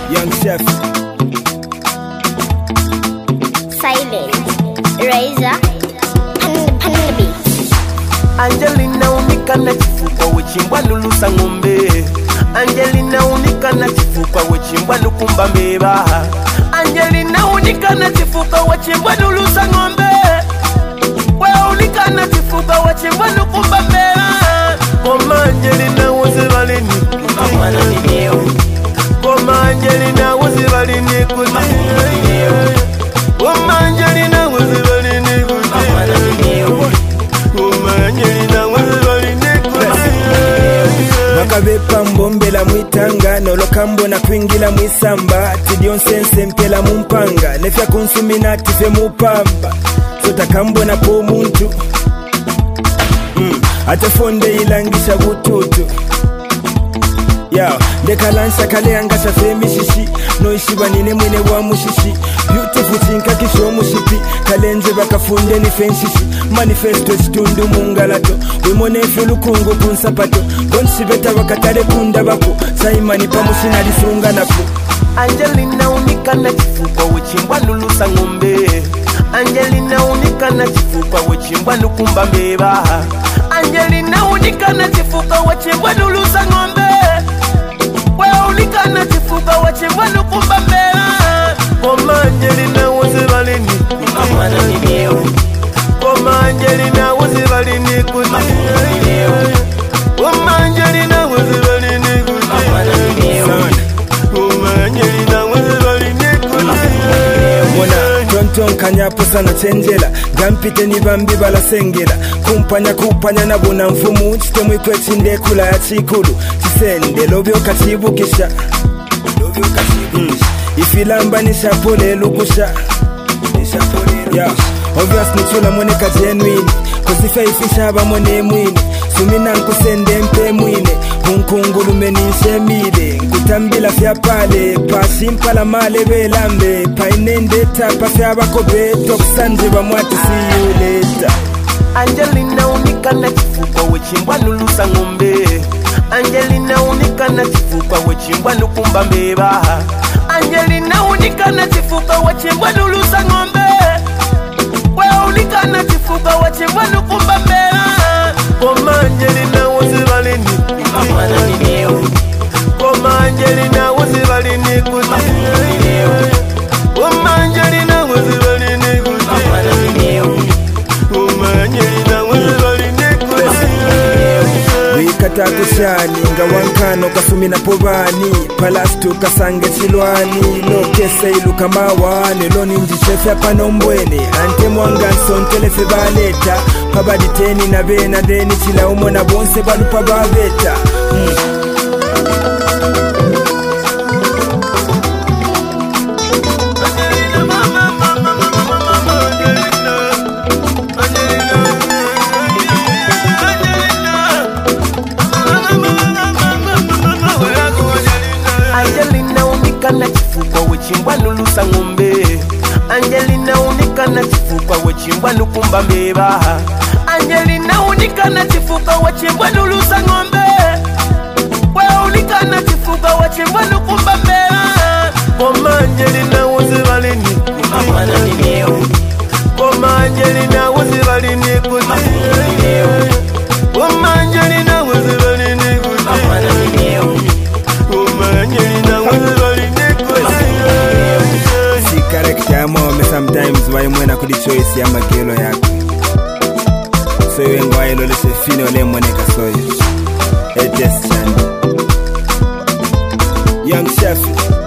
Young Chef Silent Razor Panda Beats. Angelina unikana chifupa wechimbwa lulusa ngombe. Angelina unikana chifupa wechimbwa lukumba meba. Angelina unikana chifupa wechimbwa lulusa ngombe. We unikana chifupa wechimbwa lukumba meba. Koma Angelina uzibalini kumwana nileo. Koma Angelina uzibalini kuzibalini. Koma Angelina uzibalini kuzibalini. Wakabepa mbombela mwitanga nolokambo na kwingila mwisamba tidionsense mpela mumpanga nefya konsuminati fe mupamba sotakambo na po muntu Atafonde ilangisha bututu ndekalansha kale angasha femi shishi noishiba nine mwine wa mushishi beautiful chinka kisho mushipi kalenze bakafunde ni fenshishi manifesto chitundu mungalato wimone fyulukungu kunsapato bonshibeta bakatale kunda bako saimani pamushina lisunga napo. Angelina unikana chifupa wechimbwa lulusa ngombe. Angelina unikana chifupa wechimbwa lukumba mbeba. Angelina unikana chifupa wechimbwa lulusa ngombe. We unikana chifupa wechimbwa lukumba mbeba. Koma Angelina uzibalini kumwana nileo. Koma Angelina uzibalini kuzibalini. Koma Angelina uzibalini kuzibalini. Tonton kanyapo sana chenjela gampite ni bambi balasengela kupanya na buna mfumu chitemwe kwechinde kula ya chikulu chisende lobyo kachibukisha ifilamba ni shapole lukusha obvious nichula moneka genuine kuzifa ifisha bamone mwini sumina nkusende mpe mwine munkungulume ninshemile nkutambila fya pale pasimpala male belambe painendeta pafya bakobe tokusanje bamwati siyuleta. Angelina unikana chifupa wechimbwa lulusa ngombe. Angelina unikana chifupa wechimbwa lukumba mbeba. Angelina unikana chifupa wechimbwa lulusa ngombe. We unikana chifupa wechimbwa lukumba mbeba. Koma Angelina uzibalini kumwana nileo. Koma Angelina uzibalini kuzibalini. Koma Angelina uzibalini kuzibalini. Koma Angelina uzibalini kuzibalini. Wikata kushani nga wankano kasumina pobani palastu kasange chilwani lokese iluka mawane loni njishefya panombwene ante mwanganso ntelefe baleta pabaditeni na bena deni chila umona bonse balupa babeta. Angelina unikana chifupa wechimbwa lulusa ngombe. Angelina unikana chifupa wechimbwa lukumba mbeba. Angelina unikana chifupa wechimbwa lulusa ngombe. We unikana chifupa wechimbwa lukumba mbeba. Koma Angelina uzibalini kumwana nileo. Koma Angelina uzibalini kuzibalini. Koma Angelina uzibalini kuzibalini. Si correct ya mome sometimes why mwena kudi choice ya magelo yako. So you ngwa ilo lese fini ole mwene kasoyo. Young Chef